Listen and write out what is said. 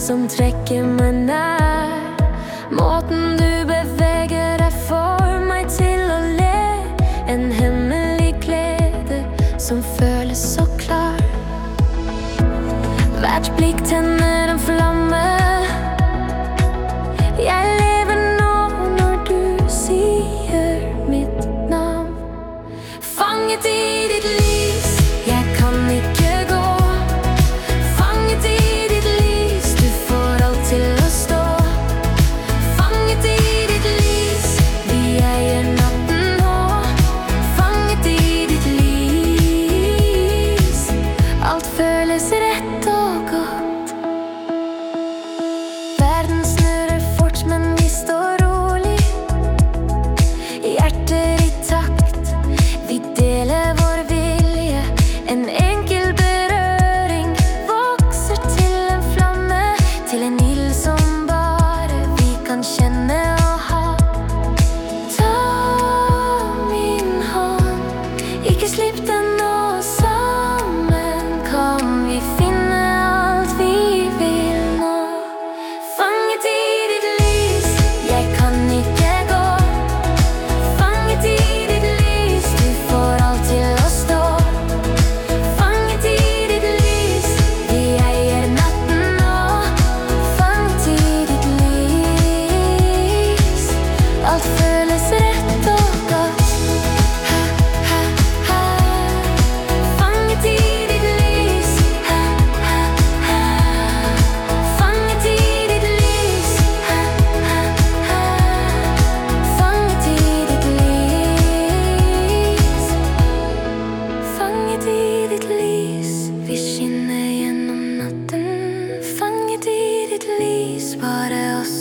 som trekker meg nær. Måten du beveger deg får meg til å le. En hemmelig glede som føles så klar. Hvert blikk tenner en flamme. Jeg lever nå når du sier mitt navn. Fanget i ditt lys, jeg kan ikke gå. Fanget i ditt lys, du får alt til å stå. Fanget i ditt lys, vi eier natten nå. Fanget i ditt lys, alt føles rett og godt. Verden snurrer fort, men vi står rolig. Hjerter i takt, vi deler vår vilje. En enkel berøring vokser til en flamme, til en ild som bare vi kan kjenne og ha. Ta min hånd, ikke slipp den nå. Sammen kan vi finne alt vi vil nå. Fanget i ditt lys, jeg kan ikke gå. Fanget i ditt lys, du får alt til å stå. Fanget i ditt lys, vi eier natten nå. Fanget i ditt lys, alt føles rett og godt. Fanget i ditt lys, fanget i ditt lys, fanget i ditt lys. Fanget i ditt lys, vi skinner gjennom natten. Fanget i ditt lys, bare oss